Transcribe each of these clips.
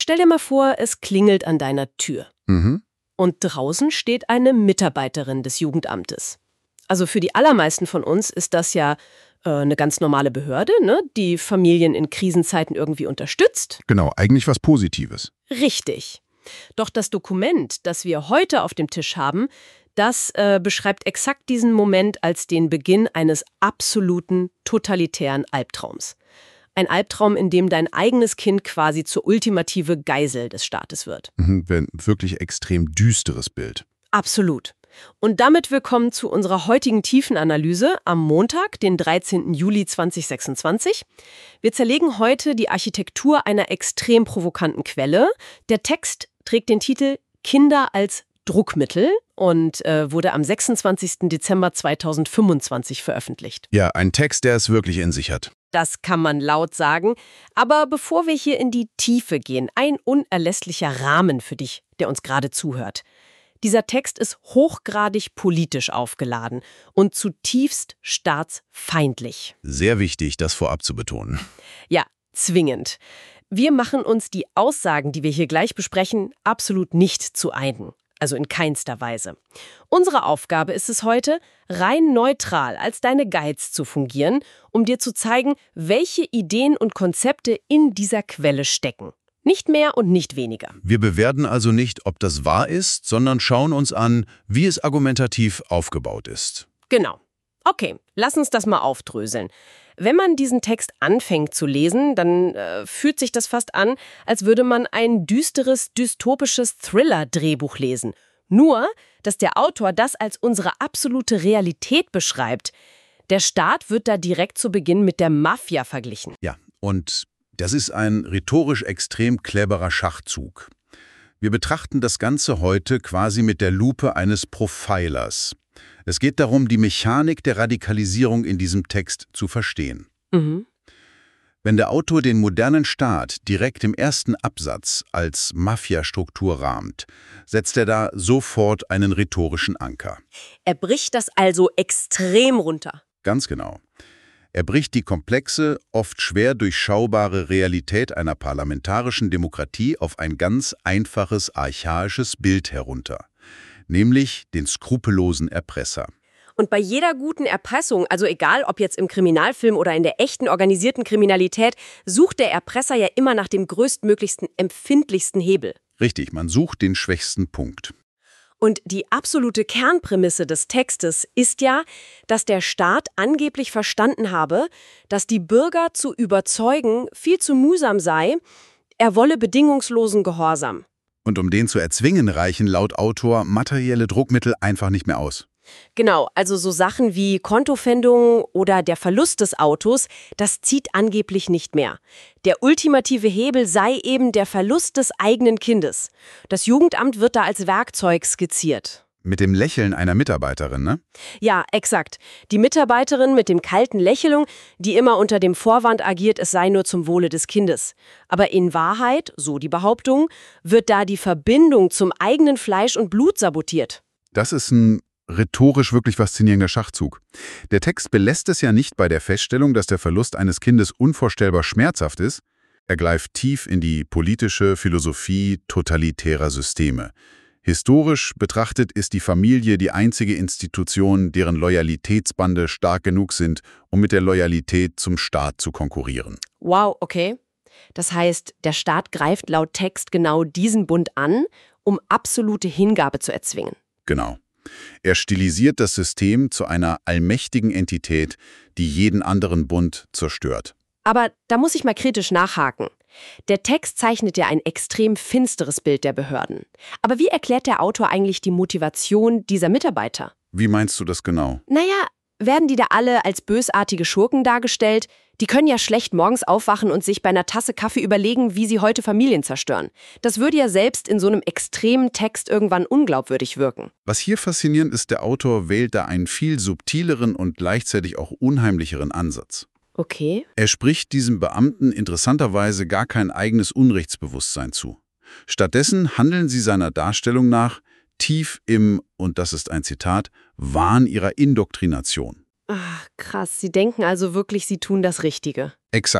Stell dir mal vor, es klingelt an deiner Tür. Mhm. Und draußen steht eine Mitarbeiterin des Jugendamtes. Also für die allermeisten von uns ist das ja eine ganz normale Behörde, ne, die Familien in Krisenzeiten irgendwie unterstützt. Genau, eigentlich was Positives. Richtig. Doch das Dokument, das wir heute auf dem Tisch haben, das beschreibt exakt diesen Moment als den Beginn eines absoluten, totalitären Albtraums. Ein Albtraum, in dem dein eigenes Kind quasi zur ultimative Geisel des Staates wird. Ein wirklich extrem düsteres Bild. Absolut. Und damit willkommen zu unserer heutigen Tiefenanalyse am Montag, den 13. Juli 2026. Wir zerlegen heute die Architektur einer extrem provokanten Quelle. Der Text trägt den Titel Kinder als Druckmittel und wurde am 26. Dezember 2025 veröffentlicht. Ja, ein Text, der es wirklich in sich hat. Das kann man laut sagen. Aber bevor wir hier in die Tiefe gehen, ein unerlässlicher Rahmen für dich, der uns gerade zuhört. Dieser Text ist hochgradig politisch aufgeladen und zutiefst staatsfeindlich. Sehr wichtig, das vorab zu betonen. Ja, zwingend. Wir machen uns die Aussagen, die wir hier gleich besprechen, absolut nicht zu eigen. Also in keinster Weise. Unsere Aufgabe ist es heute, rein neutral als deine Guides zu fungieren, um dir zu zeigen, welche Ideen und Konzepte in dieser Quelle stecken. Nicht mehr und nicht weniger. Wir bewerten also nicht, ob das wahr ist, sondern schauen uns an, wie es argumentativ aufgebaut ist. Genau. Okay, lass uns das mal aufdröseln. Wenn man diesen Text anfängt zu lesen, dann fühlt sich das fast an, als würde man ein düsteres, dystopisches Thriller-Drehbuch lesen. Nur, dass der Autor das als unsere absolute Realität beschreibt. Der Staat wird da direkt zu Beginn mit der Mafia verglichen. Ja, und das ist ein rhetorisch extrem cleverer Schachzug. Wir betrachten das Ganze heute quasi mit der Lupe eines Profilers. Es geht darum, die Mechanik der Radikalisierung in diesem Text zu verstehen. Mhm. Wenn der Autor den modernen Staat direkt im ersten Absatz als Mafiastruktur rahmt, setzt er da sofort einen rhetorischen Anker. Er bricht das also extrem runter. Ganz genau. Er bricht die komplexe, oft schwer durchschaubare Realität einer parlamentarischen Demokratie auf ein ganz einfaches, archaisches Bild herunter. Nämlich den skrupellosen Erpresser. Und bei jeder guten Erpressung, also egal ob jetzt im Kriminalfilm oder in der echten organisierten Kriminalität, sucht der Erpresser ja immer nach dem größtmöglichsten, empfindlichsten Hebel. Richtig, man sucht den schwächsten Punkt. Und die absolute Kernprämisse des Textes ist ja, dass der Staat angeblich verstanden habe, dass die Bürger zu überzeugen viel zu mühsam sei, er wolle bedingungslosen Gehorsam. Und um den zu erzwingen, reichen laut Autor materielle Druckmittel einfach nicht mehr aus. Genau, also so Sachen wie Kontopfändung oder der Verlust des Autos, das zieht angeblich nicht mehr. Der ultimative Hebel sei eben der Verlust des eigenen Kindes. Das Jugendamt wird da als Werkzeug skizziert. Mit dem Lächeln einer Mitarbeiterin, ne? Ja, exakt. Die Mitarbeiterin mit dem kalten Lächeln, die immer unter dem Vorwand agiert, es sei nur zum Wohle des Kindes. Aber in Wahrheit, so die Behauptung, wird da die Verbindung zum eigenen Fleisch und Blut sabotiert. Das ist ein rhetorisch wirklich faszinierender Schachzug. Der Text belässt es ja nicht bei der Feststellung, dass der Verlust eines Kindes unvorstellbar schmerzhaft ist. Er greift tief in die politische Philosophie totalitärer Systeme. Historisch betrachtet ist die Familie die einzige Institution, deren Loyalitätsbande stark genug sind, um mit der Loyalität zum Staat zu konkurrieren. Wow, okay. Das heißt, der Staat greift laut Text genau diesen Bund an, um absolute Hingabe zu erzwingen. Genau. Er stilisiert das System zu einer allmächtigen Entität, die jeden anderen Bund zerstört. Aber da muss ich mal kritisch nachhaken. Der Text zeichnet ja ein extrem finsteres Bild der Behörden. Aber wie erklärt der Autor eigentlich die Motivation dieser Mitarbeiter? Wie meinst du das genau? Naja, werden die da alle als bösartige Schurken dargestellt? Die können ja schlecht morgens aufwachen und sich bei einer Tasse Kaffee überlegen, wie sie heute Familien zerstören. Das würde ja selbst in so einem extremen Text irgendwann unglaubwürdig wirken. Was hier faszinierend ist, der Autor wählt da einen viel subtileren und gleichzeitig auch unheimlicheren Ansatz. Okay. Er spricht diesem Beamten interessanterweise gar kein eigenes Unrechtsbewusstsein zu. Stattdessen handeln sie seiner Darstellung nach tief im, und das ist ein Zitat, Wahn ihrer Indoktrination. Ach, krass. Sie denken also wirklich, sie tun das Richtige. Exakt.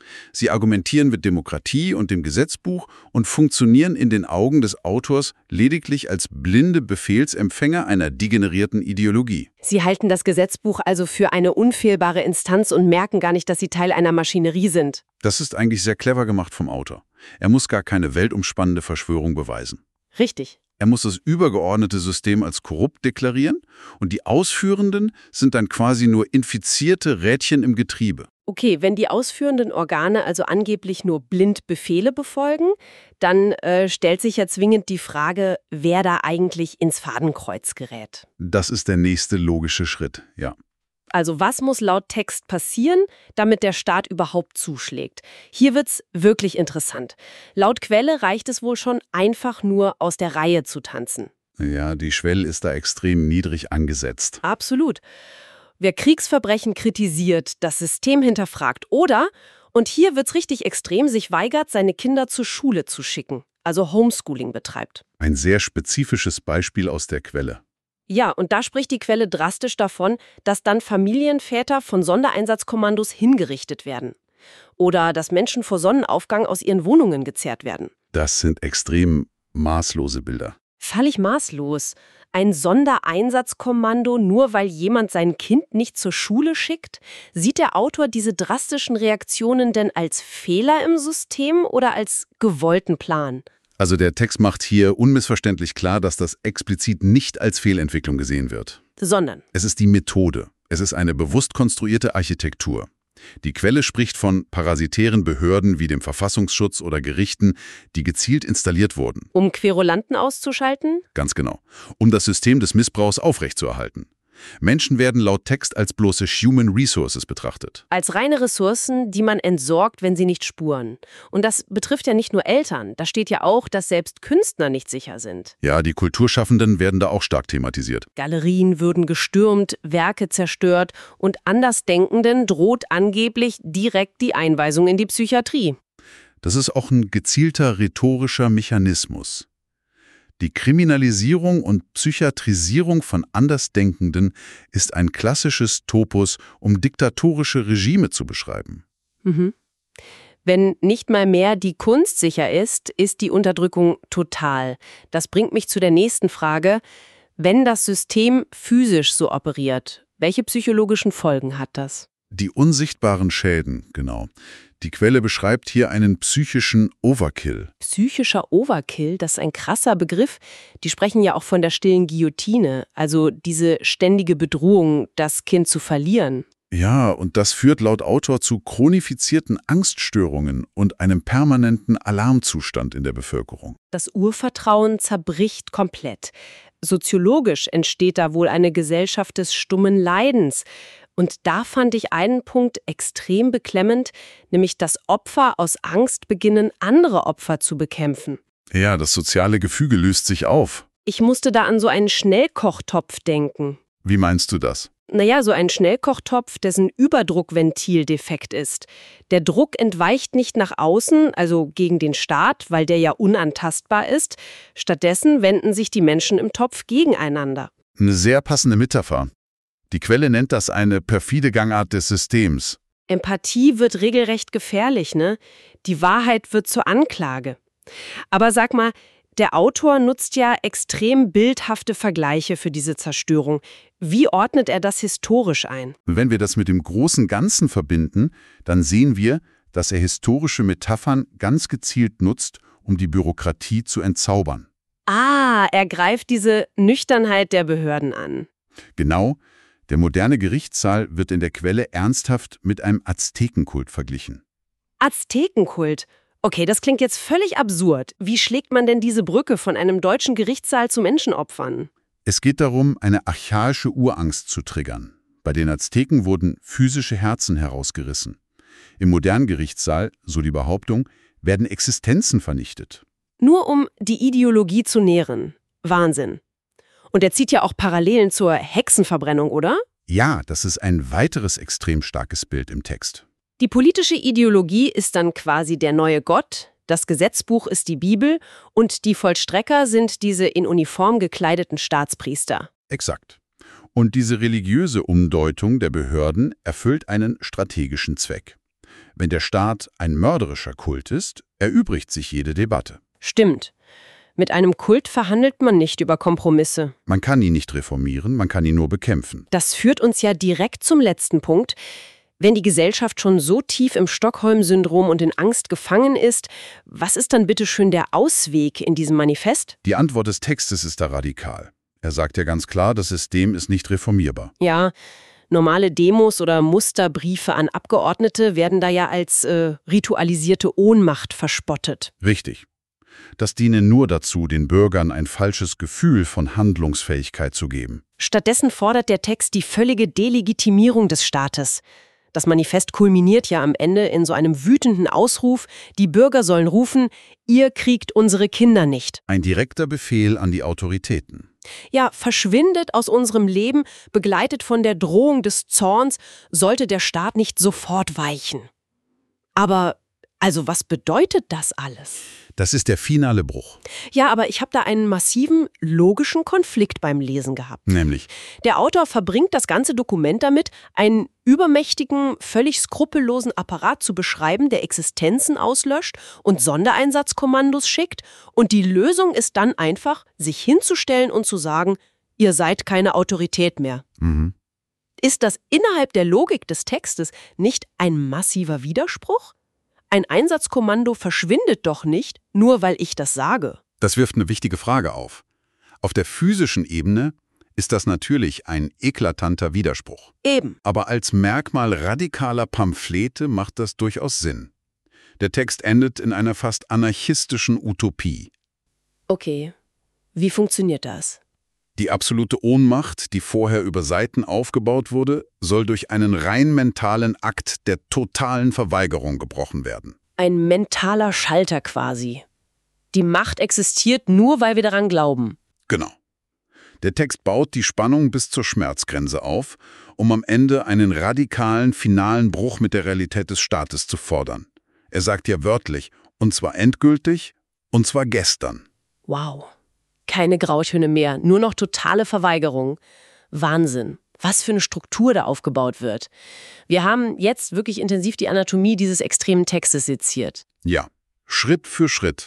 Sie argumentieren mit Demokratie und dem Gesetzbuch und funktionieren in den Augen des Autors lediglich als blinde Befehlsempfänger einer degenerierten Ideologie. Sie halten das Gesetzbuch also für eine unfehlbare Instanz und merken gar nicht, dass sie Teil einer Maschinerie sind. Das ist eigentlich sehr clever gemacht vom Autor. Er muss gar keine weltumspannende Verschwörung beweisen. Richtig. Er muss das übergeordnete System als korrupt deklarieren und die Ausführenden sind dann quasi nur infizierte Rädchen im Getriebe. Okay, wenn die ausführenden Organe also angeblich nur blind Befehle befolgen, dann stellt sich ja zwingend die Frage, wer da eigentlich ins Fadenkreuz gerät. Das ist der nächste logische Schritt, ja. Also was muss laut Text passieren, damit der Staat überhaupt zuschlägt? Hier wird's wirklich interessant. Laut Quelle reicht es wohl schon, einfach nur aus der Reihe zu tanzen. Ja, die Schwelle ist da extrem niedrig angesetzt. Absolut. Wer Kriegsverbrechen kritisiert, das System hinterfragt oder, und hier wird's richtig extrem, sich weigert, seine Kinder zur Schule zu schicken, also Homeschooling betreibt. Ein sehr spezifisches Beispiel aus der Quelle. Ja, und da spricht die Quelle drastisch davon, dass dann Familienväter von Sondereinsatzkommandos hingerichtet werden. Oder dass Menschen vor Sonnenaufgang aus ihren Wohnungen gezerrt werden. Das sind extrem maßlose Bilder. Völlig maßlos. Ein Sondereinsatzkommando, nur weil jemand sein Kind nicht zur Schule schickt? Sieht der Autor diese drastischen Reaktionen denn als Fehler im System oder als gewollten Plan? Also der Text macht hier unmissverständlich klar, dass das explizit nicht als Fehlentwicklung gesehen wird. Sondern Es ist die Methode. Es ist eine bewusst konstruierte Architektur. Die Quelle spricht von parasitären Behörden wie dem Verfassungsschutz oder Gerichten, die gezielt installiert wurden. um Querulanten auszuschalten? Ganz genau. Um das System des Missbrauchs aufrechtzuerhalten. Menschen werden laut Text als bloße Human Resources betrachtet. Als reine Ressourcen, die man entsorgt, wenn sie nicht spuren. Und das betrifft ja nicht nur Eltern. Da steht ja auch, dass selbst Künstler nicht sicher sind. Ja, die Kulturschaffenden werden da auch stark thematisiert. Galerien würden gestürmt, Werke zerstört und Andersdenkenden droht angeblich direkt die Einweisung in die Psychiatrie. Das ist auch ein gezielter rhetorischer Mechanismus. Die Kriminalisierung und Psychiatrisierung von Andersdenkenden ist ein klassisches Topos, um diktatorische Regime zu beschreiben. Wenn nicht mal mehr die Kunst sicher ist, ist die Unterdrückung total. Das bringt mich zu der nächsten Frage. Wenn das System physisch so operiert, welche psychologischen Folgen hat das? Die unsichtbaren Schäden, genau. Die Quelle beschreibt hier einen psychischen Overkill. Psychischer Overkill, das ist ein krasser Begriff. Die sprechen ja auch von der stillen Guillotine, also diese ständige Bedrohung, das Kind zu verlieren. Ja, und das führt laut Autor zu chronifizierten Angststörungen und einem permanenten Alarmzustand in der Bevölkerung. Das Urvertrauen zerbricht komplett. Soziologisch entsteht da wohl eine Gesellschaft des stummen Leidens. Und da fand ich einen Punkt extrem beklemmend, nämlich dass Opfer aus Angst beginnen, andere Opfer zu bekämpfen. Ja, das soziale Gefüge löst sich auf. Ich musste da an so einen Schnellkochtopf denken. Wie meinst du das? Naja, so ein Schnellkochtopf, dessen Überdruckventil defekt ist. Der Druck entweicht nicht nach außen, also gegen den Staat, weil der ja unantastbar ist. Stattdessen wenden sich die Menschen im Topf gegeneinander. Eine sehr passende Metapher. Die Quelle nennt das eine perfide Gangart des Systems. Empathie wird regelrecht gefährlich, ne? Die Wahrheit wird zur Anklage. Aber sag mal, der Autor nutzt ja extrem bildhafte Vergleiche für diese Zerstörung. Wie ordnet er das historisch ein? Wenn wir das mit dem großen Ganzen verbinden, dann sehen wir, dass er historische Metaphern ganz gezielt nutzt, um die Bürokratie zu entzaubern. Ah, er greift diese Nüchternheit der Behörden an. Genau, der moderne Gerichtssaal wird in der Quelle ernsthaft mit einem Aztekenkult verglichen. Aztekenkult? Okay, das klingt jetzt völlig absurd. Wie schlägt man denn diese Brücke von einem deutschen Gerichtssaal zu Menschenopfern? Es geht darum, eine archaische Urangst zu triggern. Bei den Azteken wurden physische Herzen herausgerissen. Im modernen Gerichtssaal, so die Behauptung, werden Existenzen vernichtet. Nur um die Ideologie zu nähren. Wahnsinn. Und er zieht ja auch Parallelen zur Hexenverbrennung, oder? Ja, das ist ein weiteres extrem starkes Bild im Text. Die politische Ideologie ist dann quasi der neue Gott, das Gesetzbuch ist die Bibel und die Vollstrecker sind diese in Uniform gekleideten Staatspriester. Exakt. Und diese religiöse Umdeutung der Behörden erfüllt einen strategischen Zweck. Wenn der Staat ein mörderischer Kult ist, erübrigt sich jede Debatte. Stimmt. Mit einem Kult verhandelt man nicht über Kompromisse. Man kann ihn nicht reformieren, man kann ihn nur bekämpfen. Das führt uns ja direkt zum letzten Punkt. Wenn die Gesellschaft schon so tief im Stockholm-Syndrom und in Angst gefangen ist, was ist dann bitte schön der Ausweg in diesem Manifest? Die Antwort des Textes ist da radikal. Er sagt ja ganz klar, das System ist nicht reformierbar. Ja, normale Demos oder Musterbriefe an Abgeordnete werden da ja als ritualisierte Ohnmacht verspottet. Richtig. Das diene nur dazu, den Bürgern ein falsches Gefühl von Handlungsfähigkeit zu geben. Stattdessen fordert der Text die völlige Delegitimierung des Staates. Das Manifest kulminiert ja am Ende in so einem wütenden Ausruf, die Bürger sollen rufen, ihr kriegt unsere Kinder nicht. Ein direkter Befehl an die Autoritäten. Ja, verschwindet aus unserem Leben, begleitet von der Drohung des Zorns, sollte der Staat nicht sofort weichen. Aber, also was bedeutet das alles? Das ist der finale Bruch. Ja, aber ich habe da einen massiven logischen Konflikt beim Lesen gehabt. Nämlich, Der Autor verbringt das ganze Dokument damit, einen übermächtigen, völlig skrupellosen Apparat zu beschreiben, der Existenzen auslöscht und Sondereinsatzkommandos schickt. Und die Lösung ist dann einfach, sich hinzustellen und zu sagen, ihr seid keine Autorität mehr. Ist das innerhalb der Logik des Textes nicht ein massiver Widerspruch? Ein Einsatzkommando verschwindet doch nicht, nur weil ich das sage. das wirft eine wichtige Frage auf. Auf der physischen Ebene ist das natürlich ein eklatanter Widerspruch. Eben. Aber als Merkmal radikaler Pamphlete macht das durchaus Sinn. Der Text endet in einer fast anarchistischen Utopie. Okay. Wie funktioniert das? Die absolute Ohnmacht, die vorher über Seiten aufgebaut wurde, soll durch einen rein mentalen Akt der totalen Verweigerung gebrochen werden. Ein mentaler Schalter quasi. Die Macht existiert nur, weil wir daran glauben. Genau. Der Text baut die Spannung bis zur Schmerzgrenze auf, um am Ende einen radikalen, finalen Bruch mit der Realität des Staates zu fordern. Er sagt ja wörtlich, und zwar endgültig, und zwar gestern. Wow. Keine Grautöne mehr, nur noch totale Verweigerung. Wahnsinn. Was für eine Struktur da aufgebaut wird. Wir haben jetzt wirklich intensiv die Anatomie dieses extremen Textes seziert. Ja, Schritt für Schritt.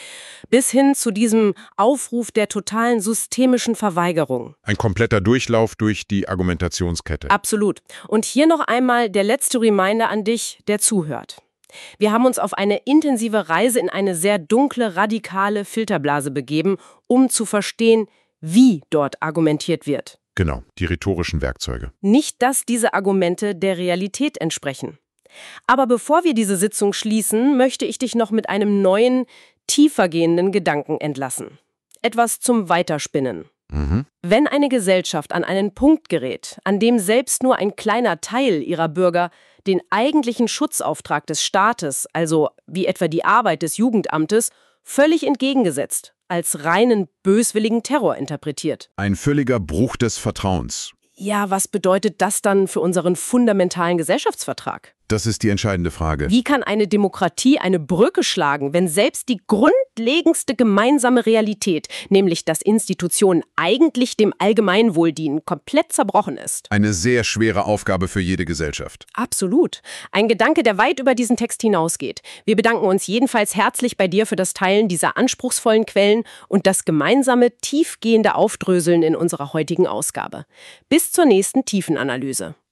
Bis hin zu diesem Aufruf der totalen systemischen Verweigerung. Ein kompletter Durchlauf durch die Argumentationskette. Absolut. Und hier noch einmal der letzte Reminder an dich, der zuhört. Wir haben uns auf eine intensive Reise in eine sehr dunkle, radikale Filterblase begeben, um zu verstehen, wie dort argumentiert wird. Genau, die rhetorischen Werkzeuge. Nicht, dass diese Argumente der Realität entsprechen. Aber bevor wir diese Sitzung schließen, möchte ich dich noch mit einem neuen, tiefergehenden Gedanken entlassen. Etwas zum Weiterspinnen. Wenn eine Gesellschaft an einen Punkt gerät, an dem selbst nur ein kleiner Teil ihrer Bürger den eigentlichen Schutzauftrag des Staates, also wie etwa die Arbeit des Jugendamtes, völlig entgegengesetzt, als reinen böswilligen Terror interpretiert. Ein völliger Bruch des Vertrauens. Ja, was bedeutet das dann für unseren fundamentalen Gesellschaftsvertrag? Das ist die entscheidende Frage. Wie kann eine Demokratie eine Brücke schlagen, wenn selbst die grundlegendste gemeinsame Realität, nämlich dass Institutionen eigentlich dem Allgemeinwohl dienen, komplett zerbrochen ist? Eine sehr schwere Aufgabe für jede Gesellschaft. Absolut. Ein Gedanke, der weit über diesen Text hinausgeht. Wir bedanken uns jedenfalls herzlich bei dir für das Teilen dieser anspruchsvollen Quellen und das gemeinsame, tiefgehende Aufdröseln in unserer heutigen Ausgabe. Bis zur nächsten Tiefenanalyse.